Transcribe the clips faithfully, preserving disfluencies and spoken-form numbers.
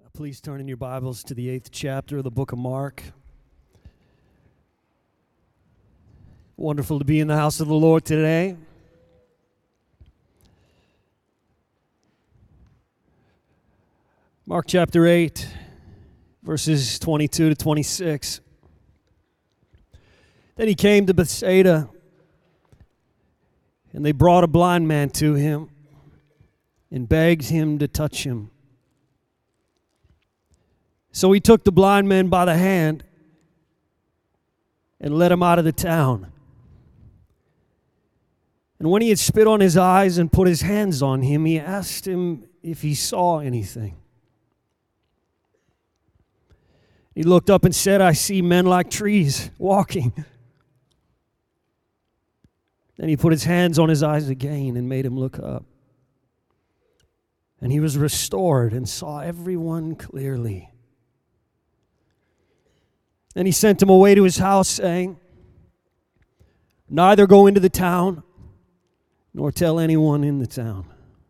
Please turn in your Bibles to the eighth chapter of the book of Mark. Wonderful to be in the house of the Lord today. Mark chapter eight, verses twenty-two to twenty-six. Then he came to Bethsaida, and they brought a blind man to him and begged him to touch him. So he took the blind man by the hand and led him out of the town. And when he had spit on his eyes and put his hands on him, he asked him if he saw anything. He looked up and said, "I see men like trees walking." Then he put his hands on his eyes again and made him look up. And he was restored and saw everyone clearly. Then he sent him away to his house, saying, "Neither go into the town, nor tell anyone in the town."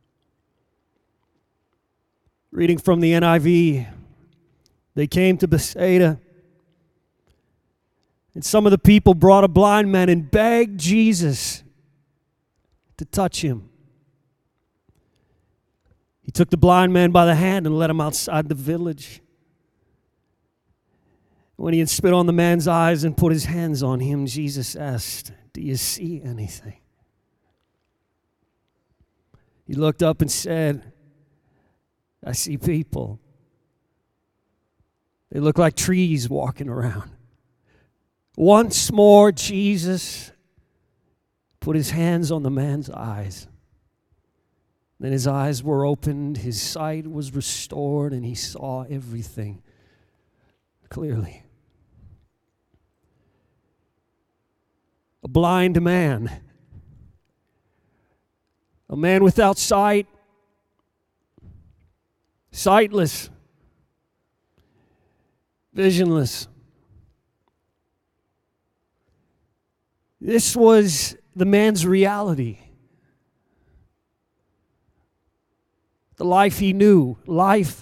Reading from the N I V, they came to Bethsaida, and some of the people brought a blind man and begged Jesus to touch him. He took the blind man by the hand and led him outside the village. When he had spit on the man's eyes and put his hands on him, Jesus asked, "Do you see anything?" He looked up and said, "I see people. They look like trees walking around." Once more, Jesus put his hands on the man's eyes. Then his eyes were opened, his sight was restored, and he saw everything clearly. A blind man, a man without sight, sightless, visionless. This was the man's reality. The life he knew, life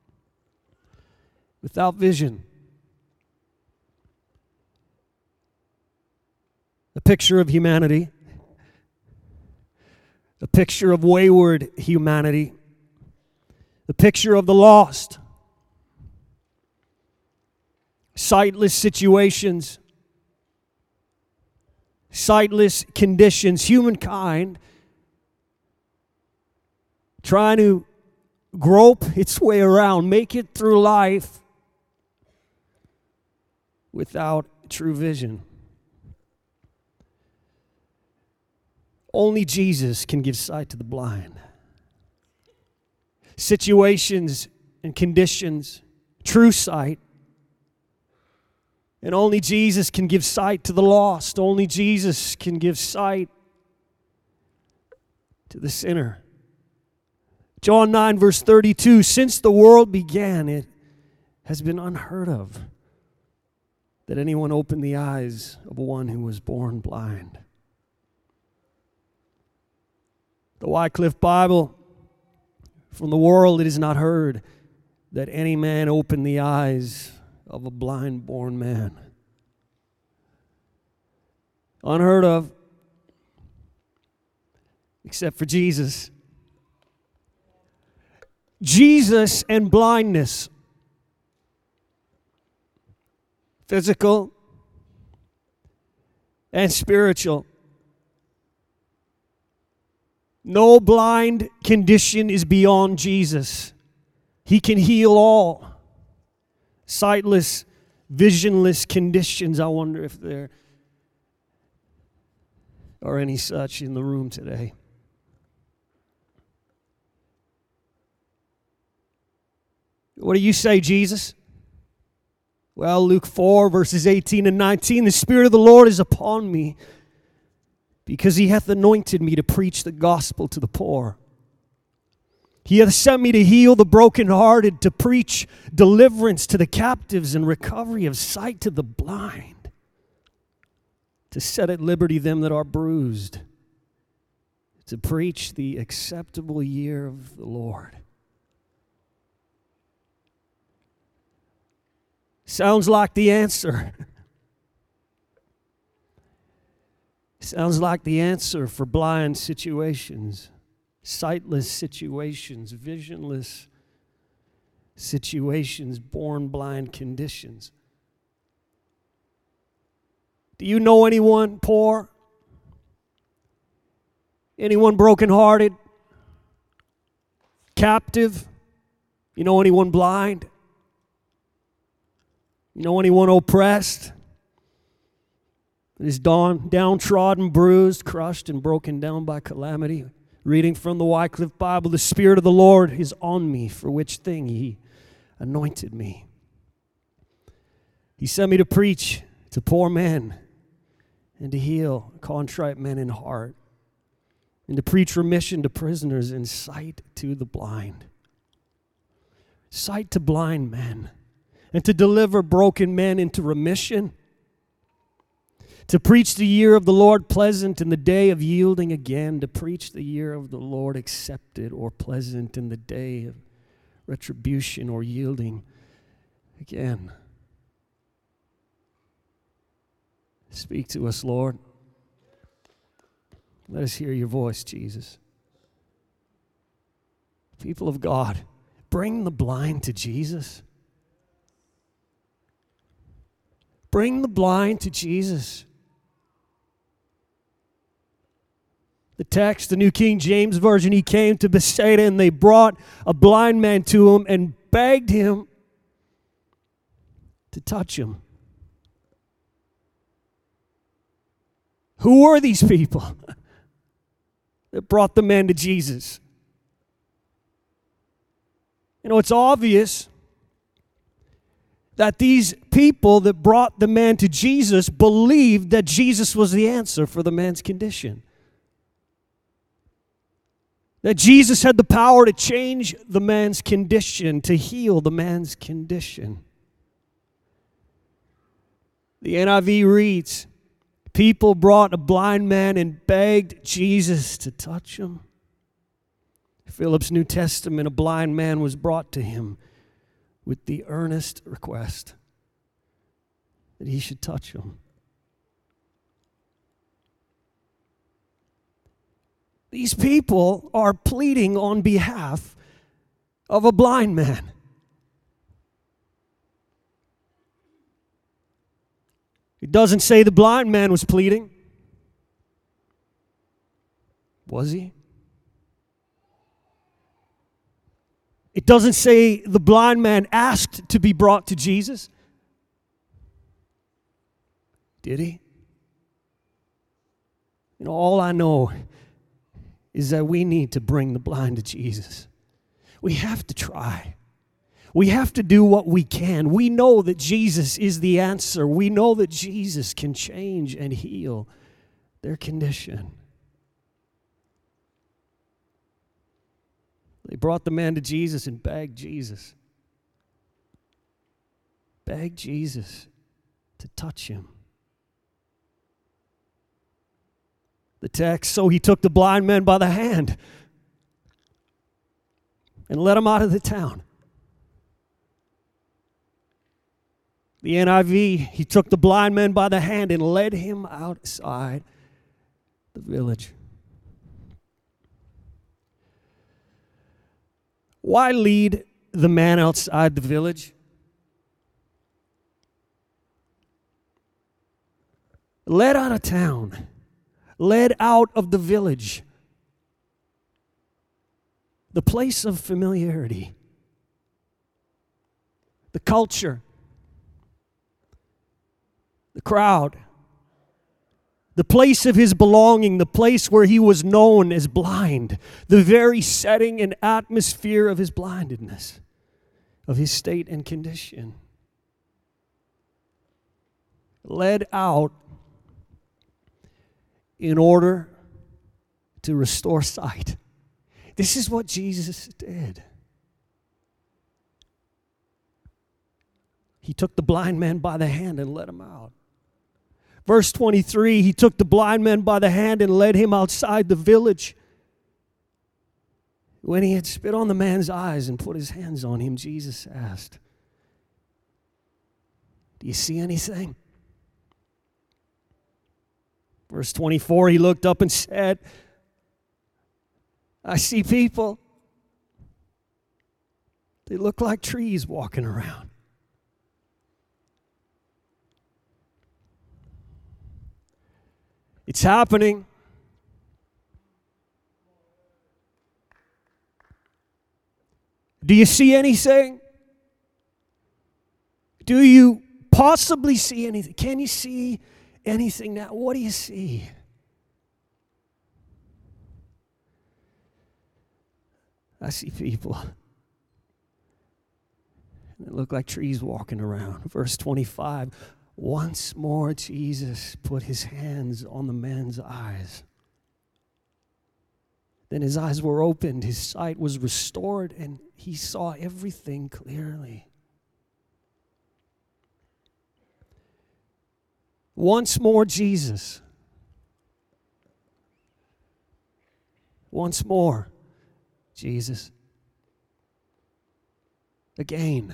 without vision. A picture of humanity, a picture of wayward humanity, the picture of the lost, sightless situations, sightless conditions, humankind trying to grope its way around, make it through life without true vision. Only Jesus can give sight to the blind. Situations and conditions, true sight. And only Jesus can give sight to the lost. Only Jesus can give sight to the sinner. John nine, verse thirty-two, "Since the world began, it has been unheard of that anyone opened the eyes of one who was born blind." The Wycliffe Bible, "From the world it is not heard that any man opened the eyes of a blind born man." Unheard of, except for Jesus. Jesus and blindness. Physical and spiritual. No blind condition is beyond Jesus. He can heal all. Sightless, visionless conditions. I wonder if there are any such in the room today. What do you say, Jesus? Well, Luke four, verses eighteen and nineteen, "The Spirit of the Lord is upon me, because he hath anointed me to preach the gospel to the poor. He hath sent me to heal the brokenhearted, to preach deliverance to the captives and recovery of sight to the blind, to set at liberty them that are bruised, to preach the acceptable year of the Lord." Sounds like the answer. Sounds like the answer for blind situations, sightless situations, visionless situations, born blind conditions. Do you know anyone poor? Anyone brokenhearted? Captive? You know anyone blind? You know anyone oppressed? Is down, downtrodden, bruised, crushed, and broken down by calamity? Reading from the Wycliffe Bible, the Spirit of the Lord is on me, for which thing He anointed me. He sent me to preach to poor men and to heal contrite men in heart, and to preach remission to prisoners and sight to the blind. Sight to blind men, and to deliver broken men into remission, to preach the year of the Lord pleasant in the day of yielding again, to preach the year of the Lord accepted or pleasant in the day of retribution or yielding again. Speak to us, Lord. Let us hear your voice, Jesus. People of God, bring the blind to Jesus. Bring the blind to Jesus. The text, the New King James Version, he came to Bethsaida, and they brought a blind man to him and begged him to touch him. Who were these people that brought the man to Jesus? You know, it's obvious that these people that brought the man to Jesus believed that Jesus was the answer for the man's condition. That Jesus had the power to change the man's condition, to heal the man's condition. The N I V reads, people brought a blind man and begged Jesus to touch him. Philip's New Testament, a blind man was brought to him with the earnest request that he should touch him. These people are pleading on behalf of a blind man. It doesn't say the blind man was pleading. Was he? It doesn't say the blind man asked to be brought to Jesus. Did he? You know, all I know is that we need to bring the blind to Jesus. We have to try. We have to do what we can. We know that Jesus is the answer. We know that Jesus can change and heal their condition. They brought the man to Jesus and begged Jesus. Begged Jesus to touch him. The text, so he took the blind man by the hand and led him out of the town. The N I V, he took the blind man by the hand and led him outside the village. Why lead the man outside the village? Led out of town. Led out of the village. The place of familiarity. The culture. The crowd. The place of his belonging, the place where he was known as blind, the very setting and atmosphere of his blindness, of his state and condition. Led out in order to restore sight. This is what Jesus did. He took the blind man by the hand and led him out. Verse twenty-three, he took the blind man by the hand and led him outside the village. When he had spit on the man's eyes and put his hands on him, Jesus asked, Do you see anything? Verse twenty-four, he looked up and said, I see people. They look like trees walking around. It's happening. Do you see anything? Do you possibly see anything? Can you see anything now? What do you see? I see people. They look like trees walking around. Verse twenty-five, once more Jesus put his hands on the man's eyes. Then his eyes were opened, his sight was restored, and he saw everything clearly. Once more Jesus. Once more Jesus. Again.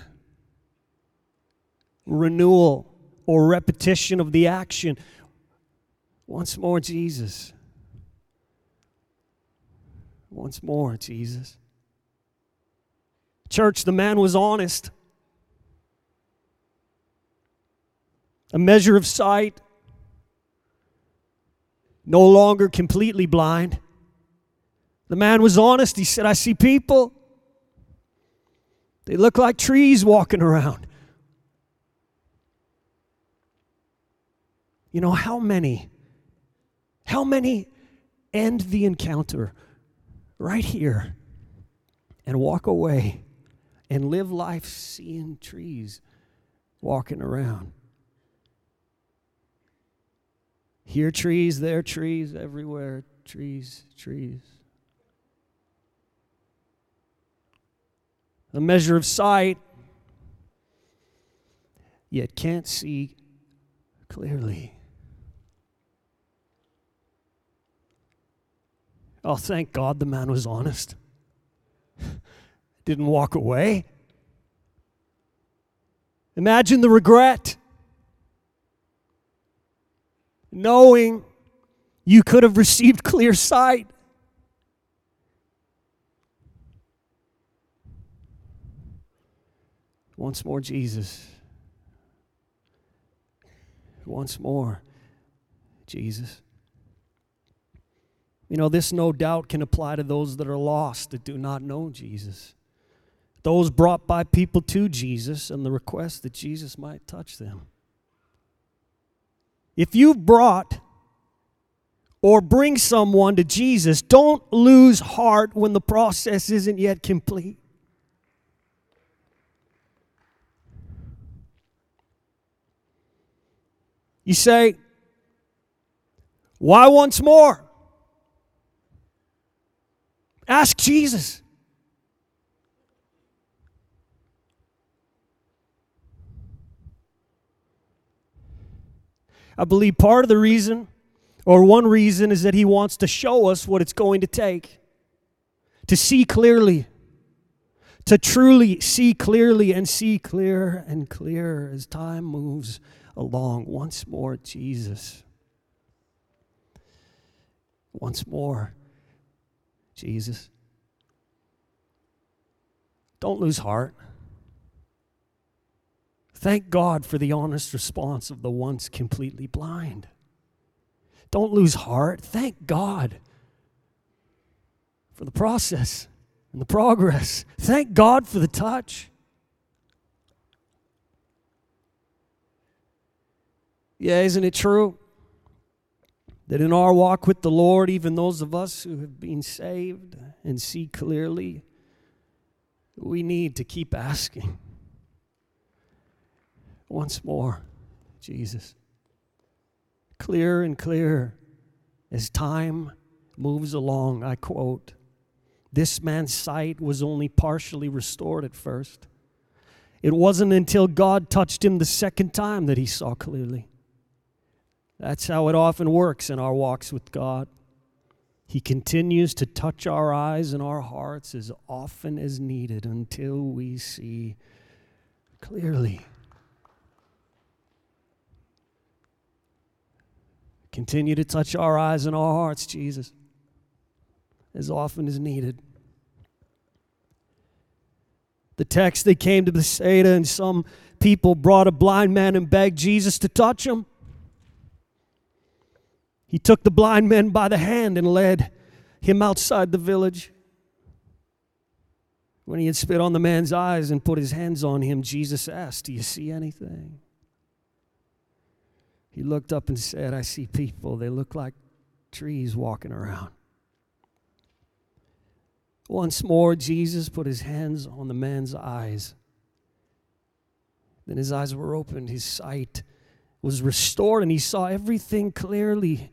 Renewal or repetition of the action. Once more, Jesus. Once more, Jesus. Church, the man was honest. A measure of sight. No longer completely blind. The man was honest. He said, I see people. They look like trees walking around. You know, how many, how many end the encounter right here and walk away and live life seeing trees walking around? Here trees, there trees, everywhere trees, trees. A measure of sight, yet can't see clearly. Oh, thank God the man was honest. Didn't walk away. Imagine the regret. Knowing you could have received clear sight. Once more, Jesus. Once more, Jesus. You know, this no doubt can apply to those that are lost, that do not know Jesus. Those brought by people to Jesus and the request that Jesus might touch them. If you've brought or bring someone to Jesus, don't lose heart when the process isn't yet complete. You say, why once more? Ask Jesus. I believe part of the reason, or one reason, is that he wants to show us what it's going to take to see clearly, to truly see clearly and see clearer and clearer as time moves along. Once more, Jesus. Once more, Jesus. Don't lose heart. Thank God for the honest response of the once completely blind. Don't lose heart. Thank God for the process and the progress. Thank God for the touch. Yeah, isn't it true that in our walk with the Lord, even those of us who have been saved and see clearly, we need to keep asking. Once more, Jesus. Clearer and clearer as time moves along. I quote, this man's sight was only partially restored at first. It wasn't until God touched him the second time that he saw clearly. That's how it often works in our walks with God. He continues to touch our eyes and our hearts as often as needed until we see clearly. Continue to touch our eyes and our hearts, Jesus, as often as needed. The text, they came to Bethsaida, and some people brought a blind man and begged Jesus to touch him. He took the blind man by the hand and led him outside the village. When he had spit on the man's eyes and put his hands on him, Jesus asked, "Do you see anything?" He looked up and said, "I see people. They look like trees walking around." Once more, Jesus put his hands on the man's eyes. Then his eyes were opened, his sight was restored, and he saw everything clearly.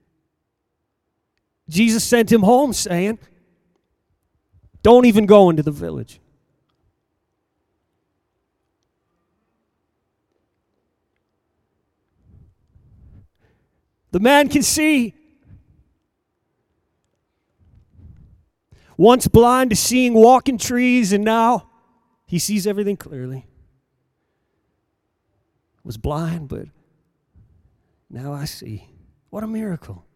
Jesus sent him home saying, "Don't even go into the village." The man can see. Once blind to seeing walking trees, and now he sees everything clearly. Was blind, but now I see. What a miracle.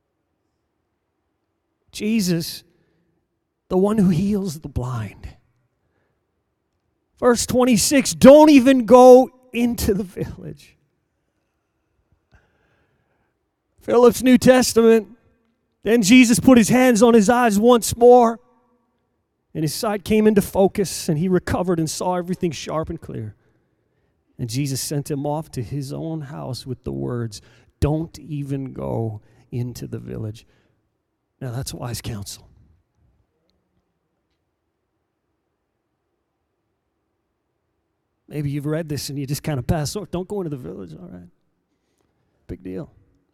Jesus, the one who heals the blind. Verse twenty-six, don't even go into the village. Philip's New Testament. Then Jesus put his hands on his eyes once more, and his sight came into focus, and he recovered and saw everything sharp and clear. And Jesus sent him off to his own house with the words, "Don't even go into the village." Now that's wise counsel. Maybe you've read this and you just kind of pass over. Don't go into the village. All right. Big deal.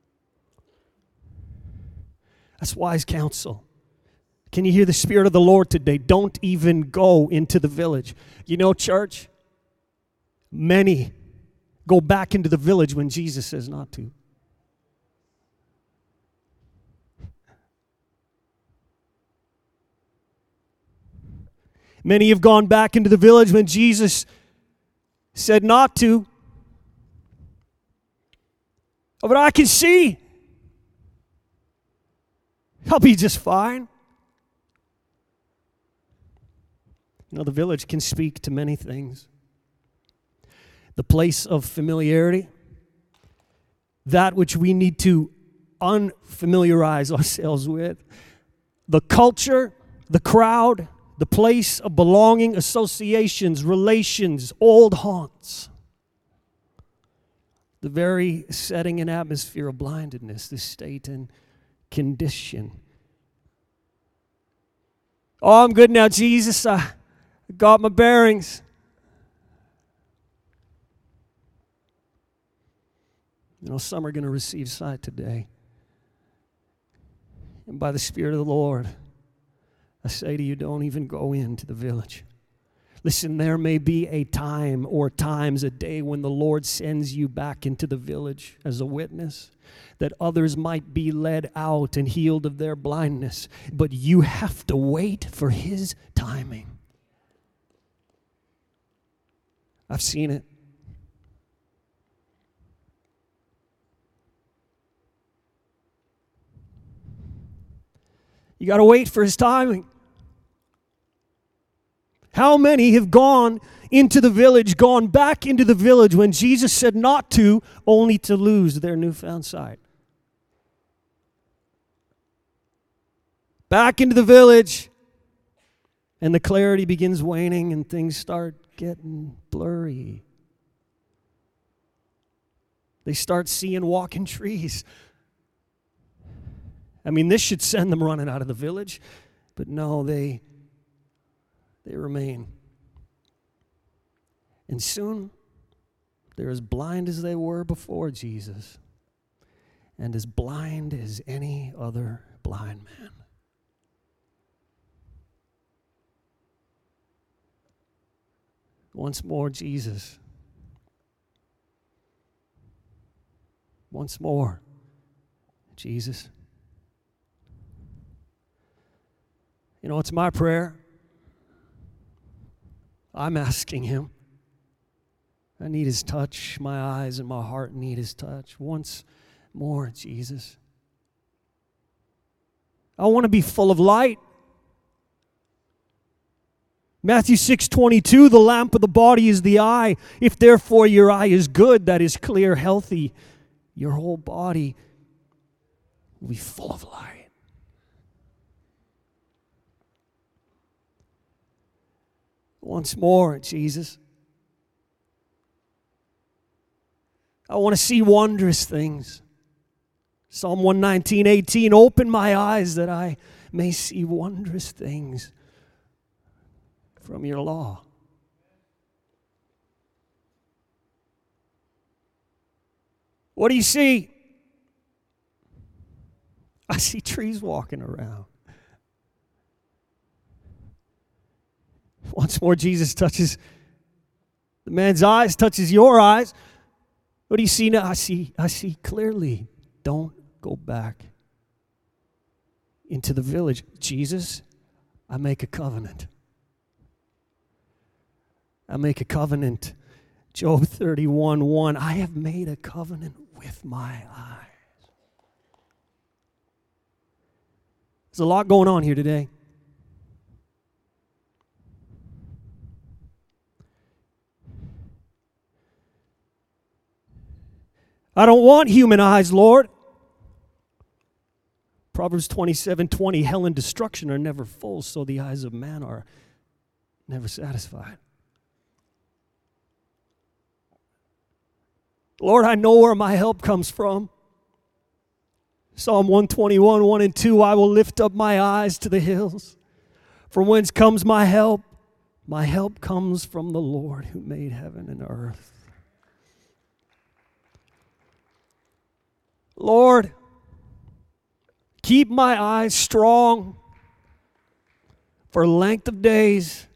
That's wise counsel. Can you hear the Spirit of the Lord today? Don't even go into the village. You know, church, many go back into the village when Jesus says not to. Many have gone back into the village when Jesus said not to. Oh, but I can see. I'll be just fine. You know, the village can speak to many things. The place of familiarity, that which we need to unfamiliarize ourselves with, the culture, the crowd, the place of belonging, associations, relations, old haunts, the very setting and atmosphere of blindedness, the state and condition. Oh, I'm good now, Jesus. I got my bearings. You know, some are going to receive sight today. And by the Spirit of the Lord, I say to you, don't even go into the village. Listen, there may be a time or times a day when the Lord sends you back into the village as a witness, that others might be led out and healed of their blindness. But you have to wait for His timing. I've seen it. You got to wait for His timing. How many have gone into the village, gone back into the village when Jesus said not to, only to lose their newfound sight? Back into the village, and the clarity begins waning and things start getting blurry. They start seeing walking trees. I mean, this should send them running out of the village, but no, they they remain. And soon, they're as blind as they were before Jesus, and as blind as any other blind man. Once more, Jesus. Once more, Jesus. You know, it's my prayer. I'm asking Him. I need His touch. My eyes and my heart need His touch. Once more, Jesus. I want to be full of light. Matthew six twenty-two, the lamp of the body is the eye. If therefore your eye is good, that is clear, healthy, your whole body will be full of light. Once more, Jesus. I want to see wondrous things. Psalm one nineteen, eighteen, open my eyes that I may see wondrous things from your law. What do you see? I see trees walking around. Once more, Jesus touches the man's eyes, touches your eyes. What do you see now? I see, I see clearly. Don't go back into the village. Jesus, I make a covenant. I make a covenant. Job thirty-one, one. I have made a covenant with my eyes. There's a lot going on here today. I don't want human eyes, Lord. Proverbs twenty-seven twenty, hell and destruction are never full, so the eyes of man are never satisfied. Lord, I know where my help comes from. Psalm one twenty-one, one and two, I will lift up my eyes to the hills. From whence comes my help? My help comes from the Lord who made heaven and earth. Lord, keep my eyes strong for length of days.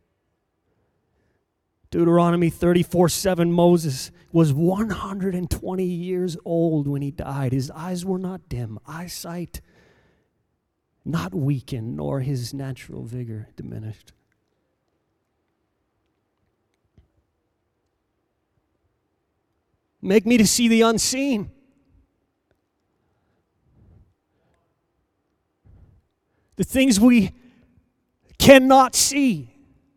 Deuteronomy thirty-four seven, Moses was one hundred twenty years old when he died. His eyes were not dim, eyesight not weakened, nor his natural vigor diminished. Make me to see the unseen. The things we cannot see.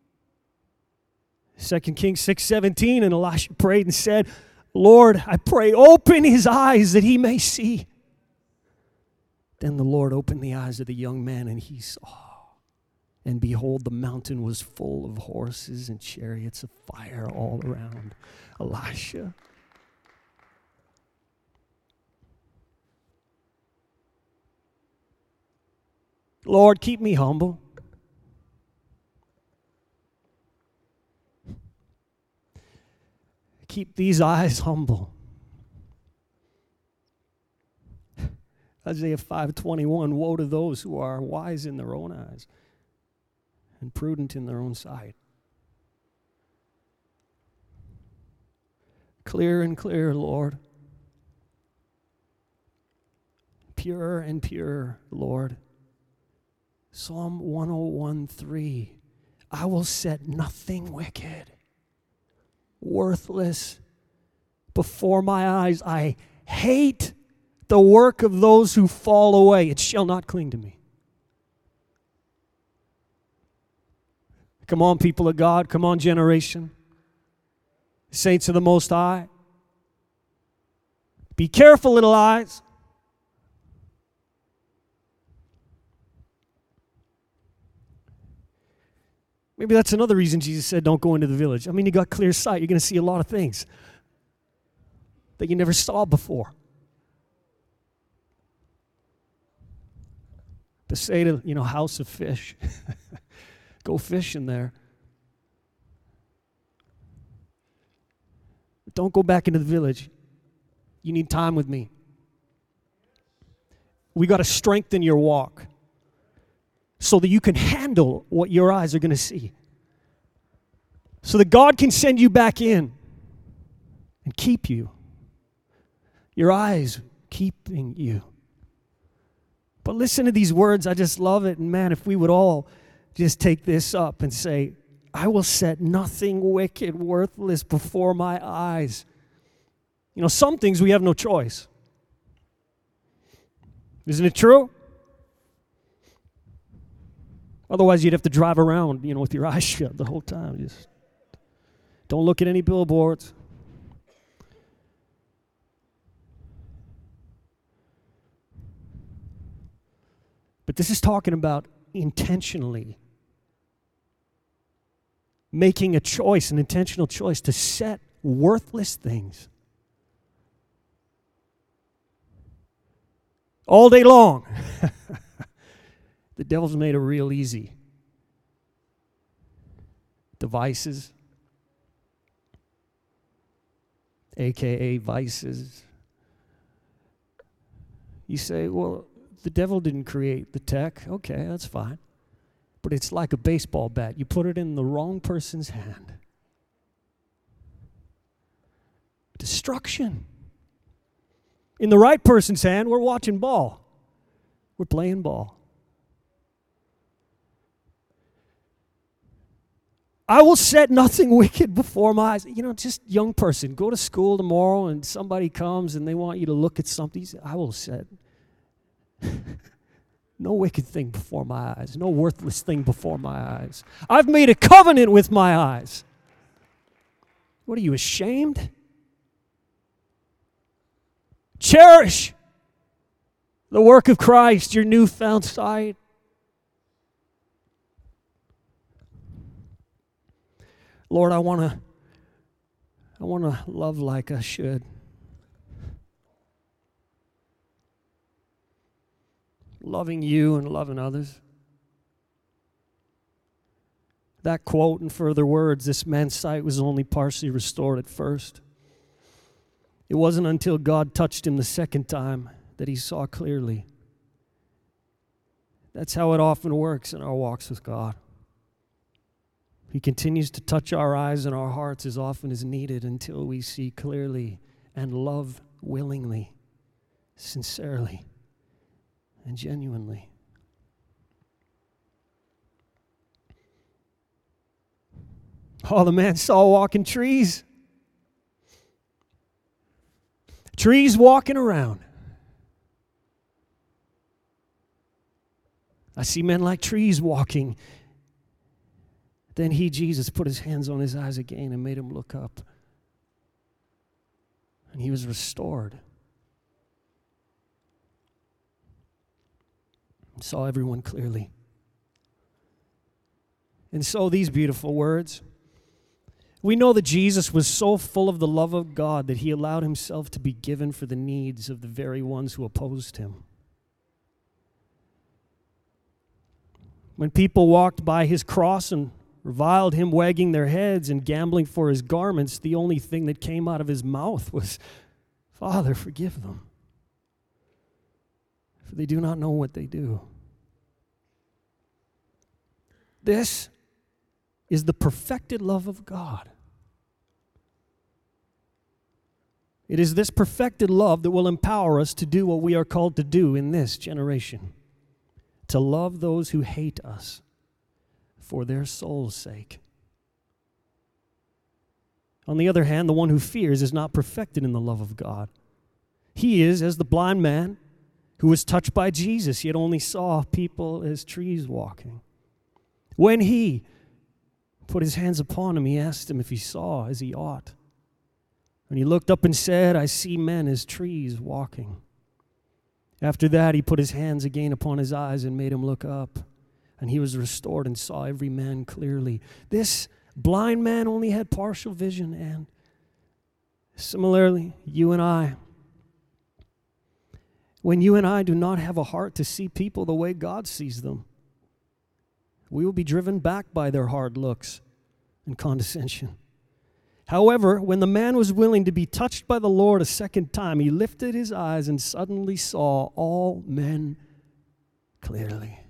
Second Kings six seventeen, and Elisha prayed and said, Lord, I pray, open his eyes that he may see. Then the Lord opened the eyes of the young man, and he saw. And behold, the mountain was full of horses and chariots of fire all around Elisha. Lord, keep me humble. Keep these eyes humble. Isaiah five twenty-one, woe to those who are wise in their own eyes and prudent in their own sight. Clear and clear, Lord. Pure and pure, Lord. Psalm one oh one three, I will set nothing wicked, worthless before my eyes. I hate the work of those who fall away. It shall not cling to me. Come on, people of God. Come on, generation. Saints of the Most High. Be careful, little eyes. Maybe that's another reason Jesus said, don't go into the village. I mean, you got clear sight. You're going to see a lot of things that you never saw before. To say to, you know, house of fish, go fishing there. Don't go back into the village. You need time with me. We got to strengthen your walk so that you can handle what your eyes are going to see. So that God can send you back in and keep you. Your eyes keeping you. But listen to these words. I just love it. And man, if we would all just take this up and say, I will set nothing wicked, worthless before my eyes. You know, some things we have no choice. Isn't it true? Otherwise, you'd have to drive around, you know, with your eyes shut the whole time. Just don't look at any billboards. But this is talking about intentionally making a choice, an intentional choice to set worthless things all day long. The devil's made it real easy. Devices, a k a vices. You say, well, the devil didn't create the tech. Okay, that's fine. But it's like a baseball bat. You put it in the wrong person's hand. Destruction. In the right person's hand, we're watching ball. We're playing ball. I will set nothing wicked before my eyes. You know, just young person, go to school tomorrow and somebody comes and they want you to look at something. I will set no wicked thing before my eyes, no worthless thing before my eyes. I've made a covenant with my eyes. What are you, ashamed? Cherish the work of Christ, your newfound sight. Lord, I want to I want to love like I should. Loving you and loving others. That quote and further words, this man's sight was only partially restored at first. It wasn't until God touched him the second time that he saw clearly. That's how it often works in our walks with God. He continues to touch our eyes and our hearts as often as needed until we see clearly and love willingly, sincerely, and genuinely. Oh, the man saw walking trees. Trees walking around. I see men like trees walking. Then he, Jesus, put his hands on his eyes again and made him look up. And he was restored. Saw everyone clearly. And so these beautiful words. We know that Jesus was so full of the love of God that he allowed himself to be given for the needs of the very ones who opposed him. When people walked by his cross and reviled him, wagging their heads and gambling for his garments, the only thing that came out of his mouth was, Father, forgive them, for they do not know what they do. This is the perfected love of God. It is this perfected love that will empower us to do what we are called to do in this generation, to love those who hate us for their soul's sake. On the other hand, the one who fears is not perfected in the love of God. He is as the blind man who was touched by Jesus, yet only saw people as trees walking. When he put his hands upon him, he asked him if he saw as he ought. And he looked up and said, I see men as trees walking. After that, he put his hands again upon his eyes and made him look up. And he was restored and saw every man clearly. This blind man only had partial vision. And similarly, you and I, when you and I do not have a heart to see people the way God sees them, we will be driven back by their hard looks and condescension. However, when the man was willing to be touched by the Lord a second time, he lifted his eyes and suddenly saw all men clearly.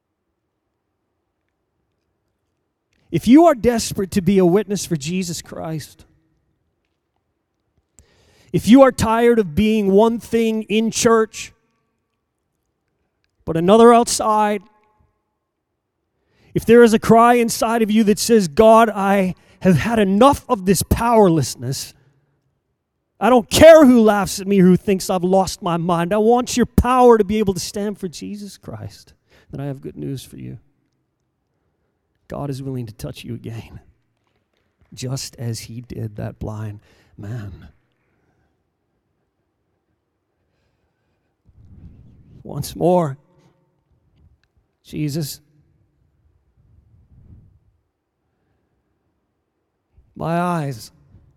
If you are desperate to be a witness for Jesus Christ, if you are tired of being one thing in church, but another outside, if there is a cry inside of you that says, God, I have had enough of this powerlessness, I don't care who laughs at me or who thinks I've lost my mind. I want your power to be able to stand for Jesus Christ. Then I have good news for you. God is willing to touch you again, just as he did that blind man. Once more, Jesus, my eyes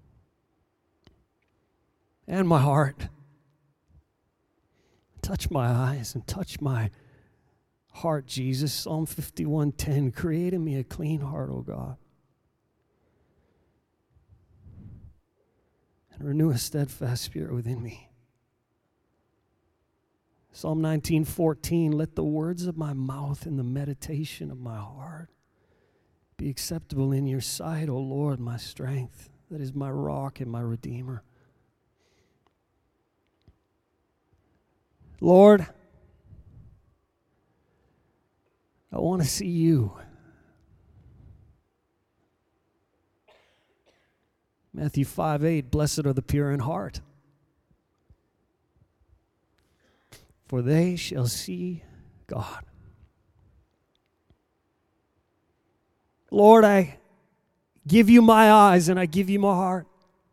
and my heart, touch my eyes and touch my heart, Jesus. Psalm fifty-one ten, create in me a clean heart, O God, and renew a steadfast spirit within me. Psalm nineteen fourteen, let the words of my mouth and the meditation of my heart be acceptable in your sight, O Lord, my strength, that is my rock and my redeemer. Lord, I want to see you. Matthew five eight, blessed are the pure in heart, for they shall see God. Lord, I give you my eyes and I give you my heart.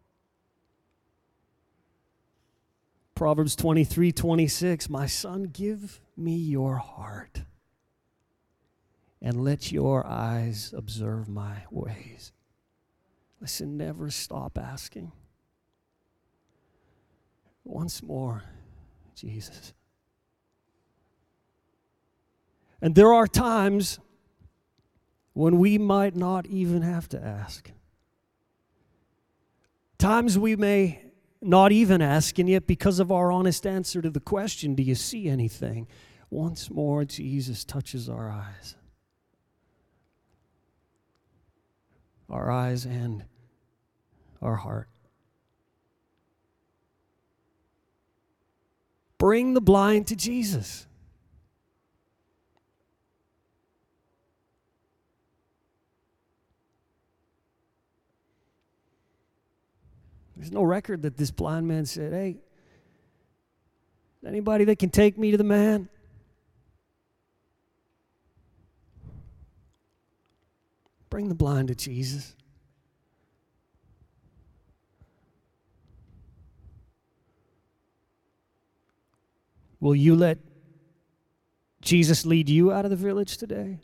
Proverbs twenty-three twenty-six, my son, give me your heart and let your eyes observe my ways. Listen, never stop asking. Once more, Jesus. And there are times when we might not even have to ask. Times we may not even ask, and yet because of our honest answer to the question, do you see anything? Once more, Jesus touches our eyes. Our eyes and our heart. Bring the blind to Jesus. There's no record that this blind man said, hey, anybody that can take me to the man? Bring the blind to Jesus. Will you let Jesus lead you out of the village today?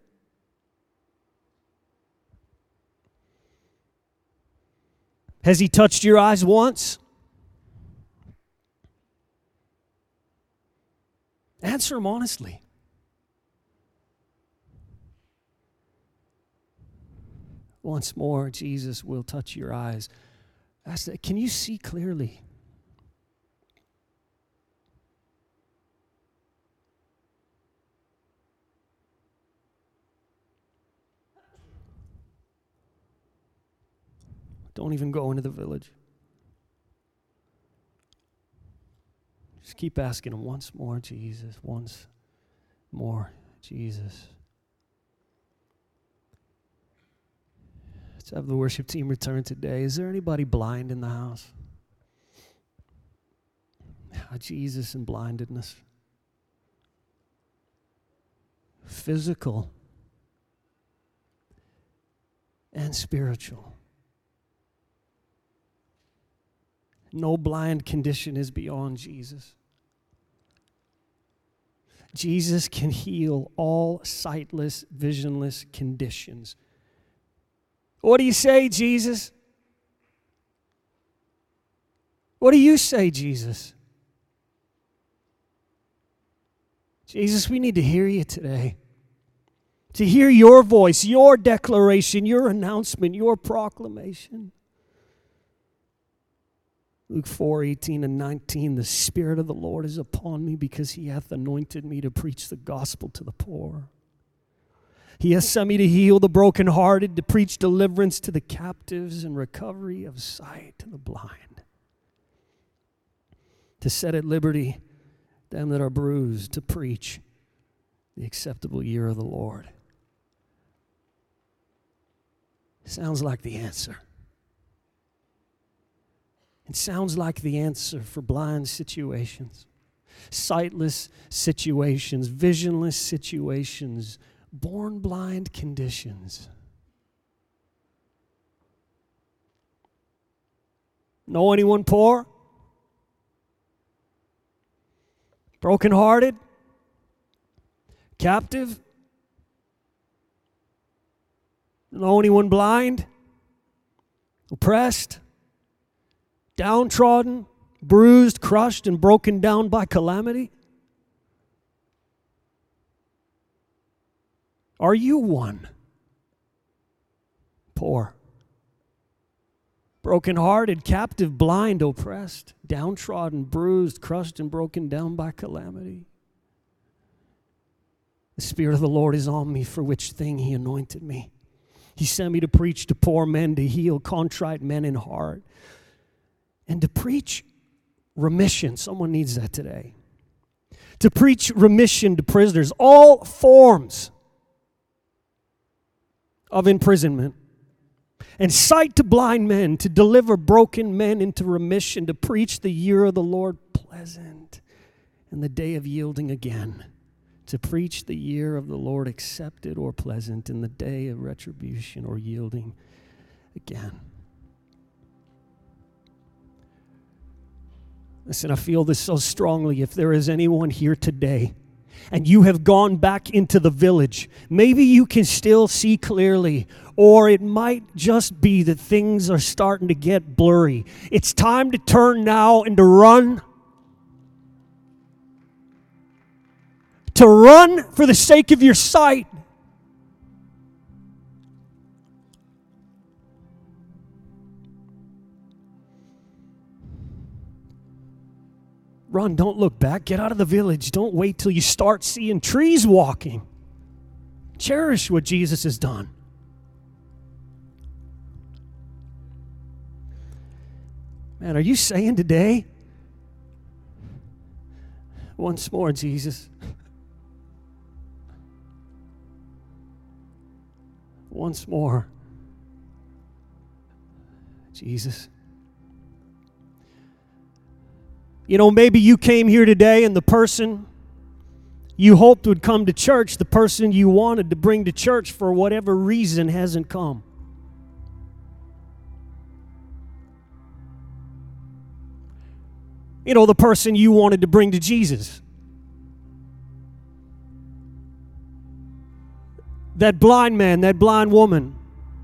Has he touched your eyes once? Answer him honestly. Once more, Jesus will touch your eyes. Ask that, can you see clearly? Don't even go into the village. Just keep asking him once more, Jesus. Once more, Jesus. Let's have the worship team return today. Is there anybody blind in the house? Oh, Jesus and blindedness. Physical and spiritual. No blind condition is beyond Jesus. Jesus can heal all sightless, visionless conditions. What do you say, Jesus? What do you say, Jesus? Jesus, we need to hear you today. To hear your voice, your declaration, your announcement, your proclamation. Luke four, eighteen and nineteen, the Spirit of the Lord is upon me because he hath anointed me to preach the gospel to the poor. He has sent me to heal the brokenhearted, to preach deliverance to the captives and recovery of sight to the blind, to set at liberty them that are bruised, to preach the acceptable year of the Lord. Sounds like the answer. It sounds like the answer for blind situations, sightless situations, visionless situations, born blind conditions. Know anyone poor? Brokenhearted? Captive? Know anyone blind? Oppressed? Downtrodden? Bruised, crushed, and broken down by calamity? Are you one? Poor, brokenhearted, captive, blind, oppressed, downtrodden, bruised, crushed, and broken down by calamity. The Spirit of the Lord is on me, for which thing He anointed me. He sent me to preach to poor men, to heal contrite men in heart, and to preach remission. Someone needs that today. To preach remission to prisoners, all forms of imprisonment, and sight to blind men, to deliver broken men into remission, to preach the year of the Lord pleasant, and the day of yielding again, to preach the year of the Lord accepted or pleasant, and the day of retribution or yielding again. Listen, I feel this so strongly. If there is anyone here today and you have gone back into the village, maybe you can still see clearly, or it might just be that things are starting to get blurry. It's time to turn now and to run. To run for the sake of your sight. Run, don't look back. Get out of the village. Don't wait till you start seeing trees walking. Cherish what Jesus has done. Man, are you saying today, once more, Jesus, once more, Jesus? You know, maybe you came here today and the person you hoped would come to church, the person you wanted to bring to church for whatever reason hasn't come. You know, the person you wanted to bring to Jesus. That blind man, that blind woman.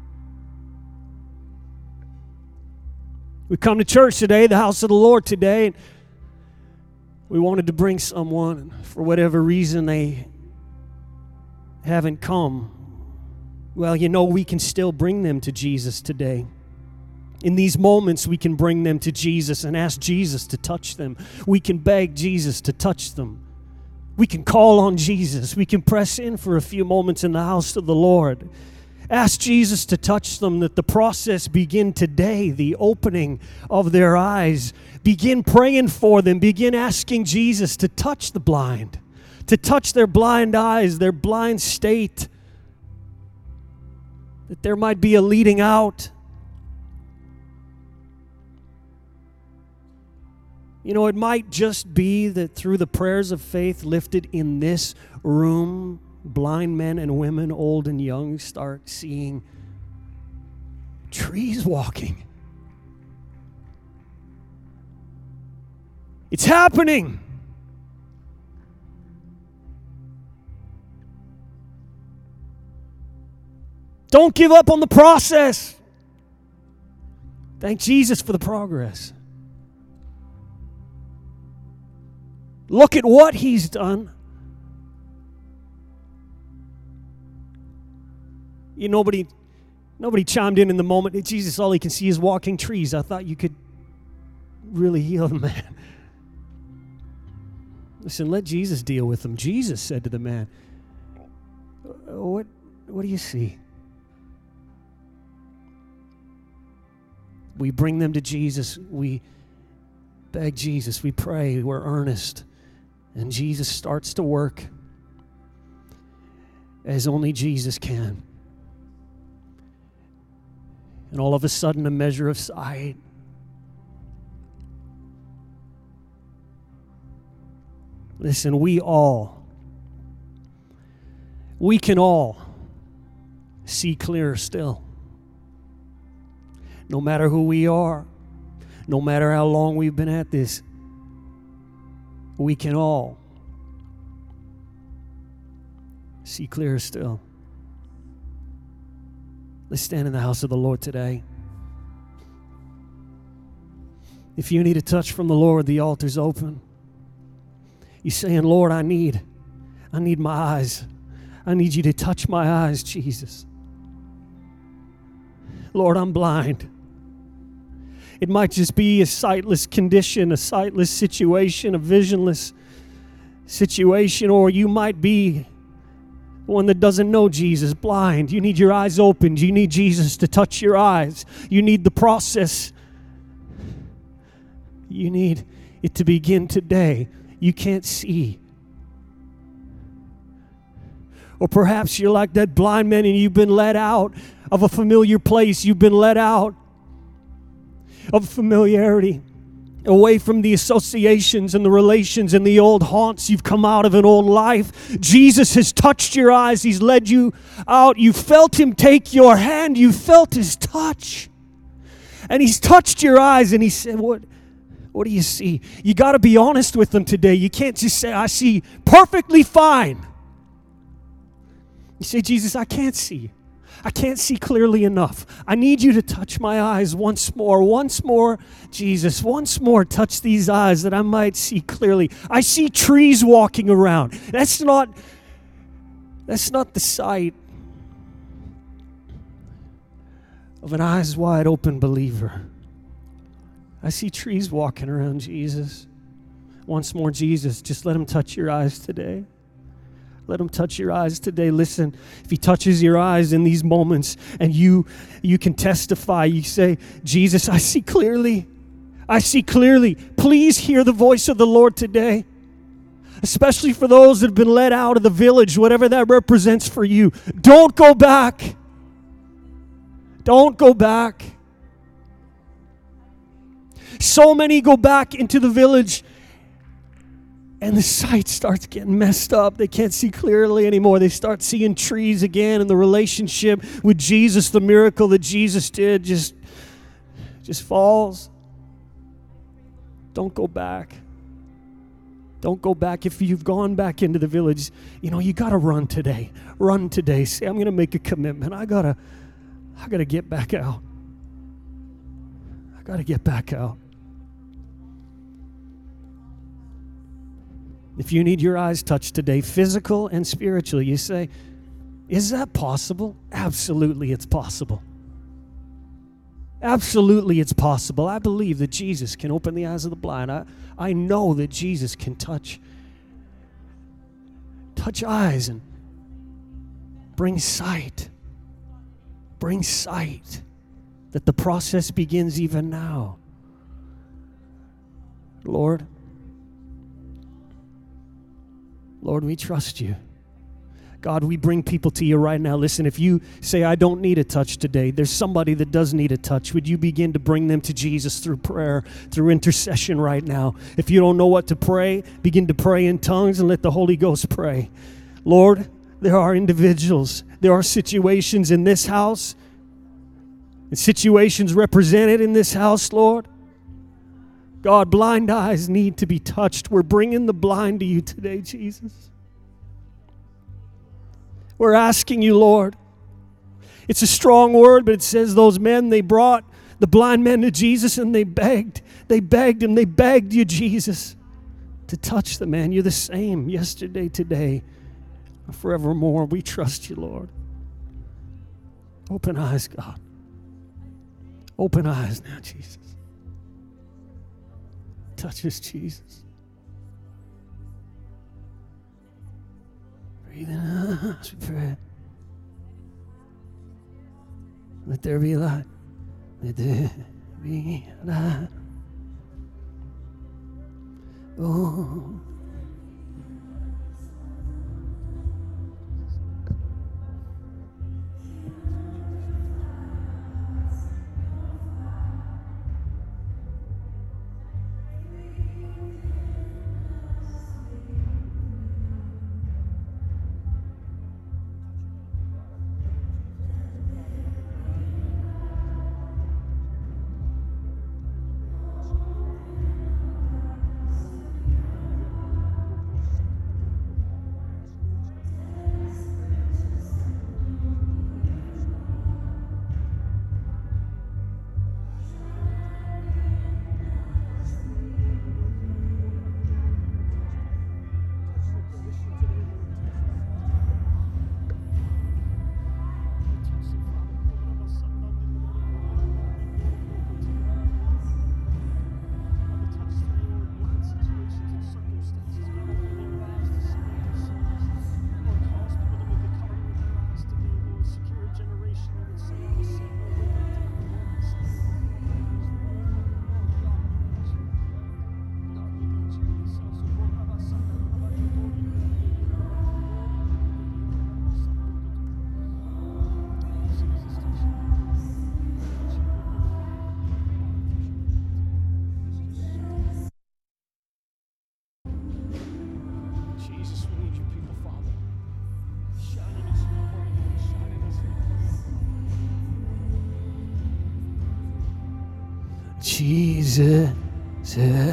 We come to church today, the house of the Lord today, and we wanted to bring someone, and for whatever reason they haven't come. Well, you know, we can still bring them to Jesus today. In these moments, we can bring them to Jesus and ask Jesus to touch them. We can beg Jesus to touch them. We can call on Jesus. We can press in for a few moments in the house of the Lord. Ask Jesus to touch them, that the process begin today, the opening of their eyes. Begin praying for them. Begin asking Jesus to touch the blind, to touch their blind eyes, their blind state, that there might be a leading out. You know, it might just be that through the prayers of faith lifted in this room, blind men and women, old and young, start seeing trees walking. It's happening. Don't give up on the process. Thank Jesus for the progress. Look at what He's done. You nobody, nobody chimed in in the moment. Hey, Jesus, all he can see is walking trees. I thought you could really heal the man. Listen, let Jesus deal with him. Jesus said to the man, "What, what do you see?" We bring them to Jesus. We beg Jesus. We pray. We're earnest. And Jesus starts to work as only Jesus can. And all of a sudden, a measure of sight, Listen, we all, we can all see clearer still. No matter who we are, no matter how long we've been at this, we can all see clearer still. Let's stand in the house of the Lord today. If you need a touch from the Lord, the altar's open. You're saying, Lord, I need, I need my eyes. I need you to touch my eyes, Jesus. Lord, I'm blind. It might just be a sightless condition, a sightless situation, a visionless situation, or you might be one that doesn't know Jesus, blind. You need your eyes opened. You need Jesus to touch your eyes. You need the process. You need it to begin today. You can't see. Or perhaps you're like that blind man and you've been let out of a familiar place. You've been let out of familiarity, away from the associations and the relations and the old haunts. You've come out of an old life. Jesus has touched your eyes. He's led you out. You felt Him take your hand. You felt His touch. And He's touched your eyes and He said, what, what do you see? You got to be honest with Him today. You can't just say, I see perfectly fine. You say, Jesus, I can't see. I can't see clearly enough. I need you to touch my eyes once more. Once more, Jesus, once more, touch these eyes that I might see clearly. I see trees walking around. That's not, that's not the sight of an eyes wide open believer. I see trees walking around, Jesus. Once more, Jesus, just let Him touch your eyes today. Let Him touch your eyes today. Listen, if He touches your eyes in these moments and you you can testify, you say, Jesus, I see clearly. I see clearly. Please hear the voice of the Lord today. Especially for those that have been let out of the village, whatever that represents for you. Don't go back. Don't go back. So many go back into the village and the sight starts getting messed up. They can't see clearly anymore. They start seeing trees again, and the relationship with Jesus, the miracle that Jesus did, just, just falls. Don't go back. Don't go back. If you've gone back into the village, you know, you got to run today. Run today. Say, I'm going to make a commitment. I got to I got to get back out. I got to get back out. If you need your eyes touched today, physical and spiritual, you say, is that possible? Absolutely, it's possible. Absolutely, it's possible. I believe that Jesus can open the eyes of the blind. I, I know that Jesus can touch, touch eyes and bring sight. Bring sight. That the process begins even now. Lord, Lord, we trust you. God, we bring people to you right now. Listen, if you say, I don't need a touch today, there's somebody that does need a touch. Would you begin to bring them to Jesus through prayer, through intercession right now? If you don't know what to pray, begin to pray in tongues and let the Holy Ghost pray. Lord, there are individuals, there are situations in this house, and situations represented in this house, Lord. God, blind eyes need to be touched. We're bringing the blind to you today, Jesus. We're asking you, Lord. It's a strong word, but it says those men, they brought the blind men to Jesus and they begged. They begged him. They begged you, Jesus, to touch the man. You're the same yesterday, today, forevermore. We trust you, Lord. Open eyes, God. Open eyes now, Jesus. Touch us, Jesus. Breathe in us, we pray. Let there be light. Let there be light. Oh. Jesus, uh,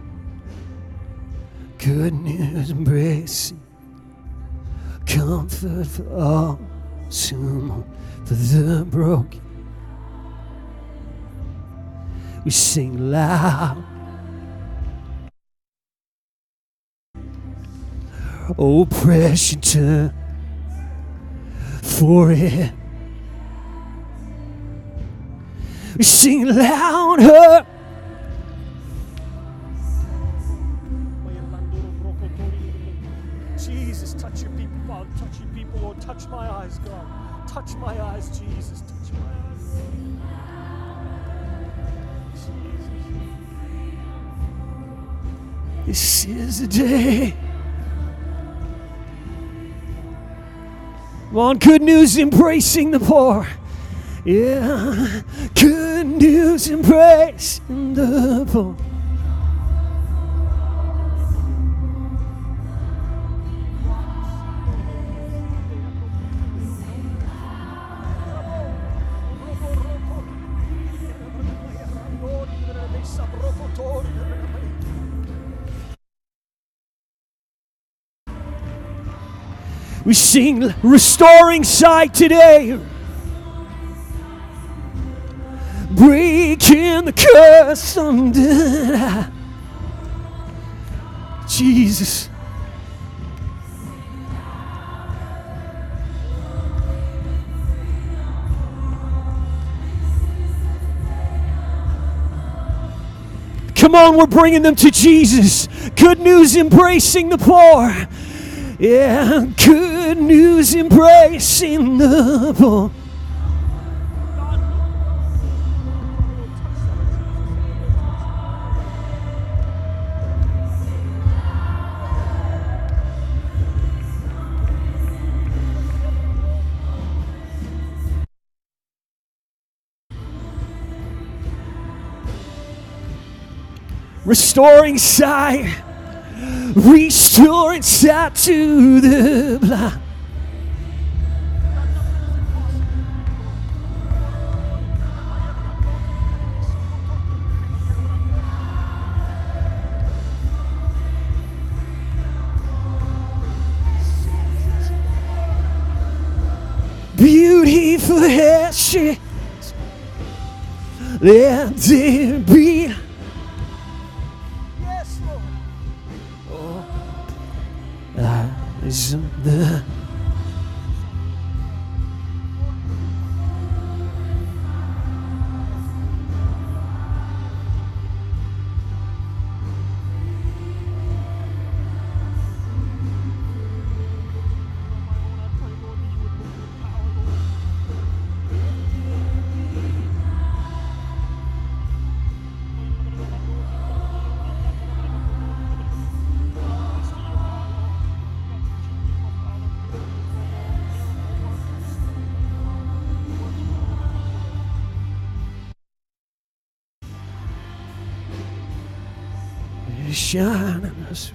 good news, embrace, comfort for all, soon for the broken. We sing loud. Oppression turn for it. We sing louder. Jesus, touch your people, Father. Touch your people, Lord. Touch my eyes, God. Touch my eyes, Jesus. Touch my eyes. Jesus. This is the day. Come on, good news embracing the poor. Yeah, good news embracing the poor. We sing restoring sight today. Breaking the curse on the Jesus. Come on, we're bringing them to Jesus. Good news embracing the poor. Yeah, good news embracing the poor. Restoring sight. Restoring sight to the blind. Beautiful ashes, let there be. Eyes of the shine on us,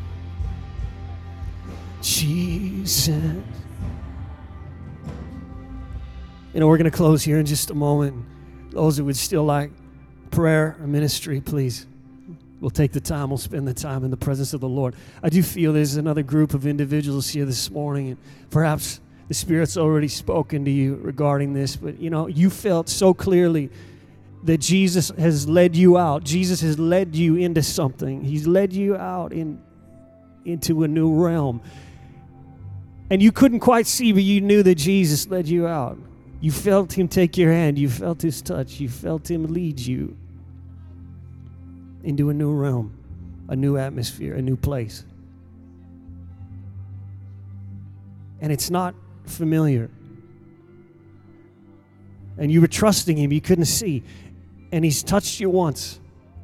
Jesus. You know, we're going to close here in just a moment. Those who would still like prayer or ministry, please. We'll take the time. We'll spend the time in the presence of the Lord. I do feel there's another group of individuals here this morning, and perhaps the Spirit's already spoken to you regarding this, but, you know, you felt so clearly that Jesus has led you out. Jesus has led you into something. He's led you out in, into a new realm. And you couldn't quite see, but you knew that Jesus led you out. You felt Him take your hand. You felt His touch. You felt Him lead you into a new realm, a new atmosphere, a new place. And it's not familiar. And you were trusting Him. You couldn't see. And He's touched you once.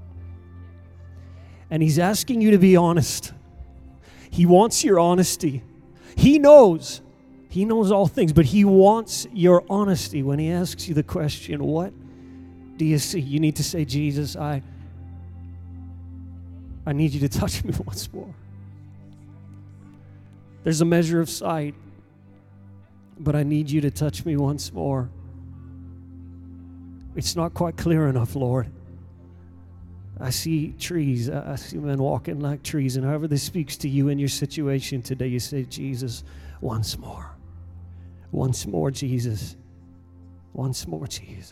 And He's asking you to be honest. He wants your honesty. He knows. He knows all things, but He wants your honesty when He asks you the question, what do you see? You need to say, Jesus, I, I need you to touch me once more. There's a measure of sight, but I need you to touch me once more. It's not quite clear enough, Lord. I see trees. I I see men walking like trees. And however this speaks to you in your situation today, you say, Jesus, once more. Once more, Jesus. Once more, Jesus.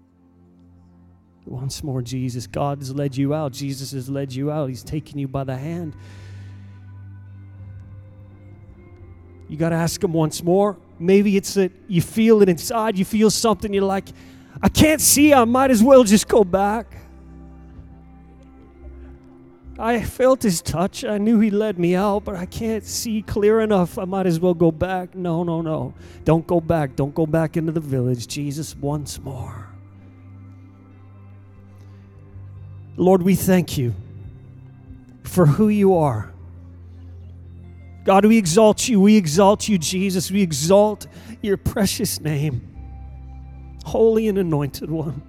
Once more, Jesus. God has led you out. Jesus has led you out. He's taking you by the hand. You got to ask him once more. Maybe it's that you feel it inside. You feel something. You're like, I can't see. I might as well just go back. I felt his touch. I knew he led me out, but I can't see clear enough. I might as well go back. No, no, no. Don't go back. Don't go back into the village. Jesus, once more. Lord, we thank you for who you are. God, we exalt you. We exalt you, Jesus. We exalt your precious name, holy and anointed one.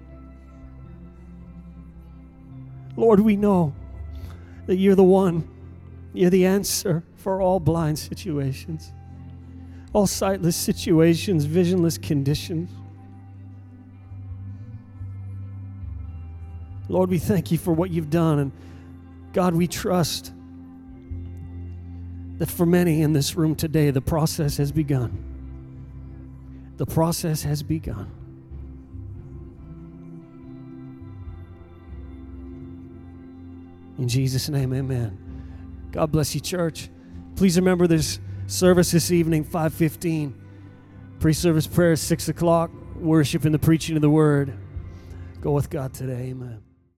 Lord, we know that you're the one, you're the answer for all blind situations, all sightless situations, visionless conditions. Lord, we thank you for what you've done. And God, we trust that for many in this room today, the process has begun. The process has begun. In Jesus' name, amen. God bless you, church. Please remember this service this evening, five fifteen. Pre-service prayer, six o'clock. Worship and the preaching of the word. Go with God today, amen.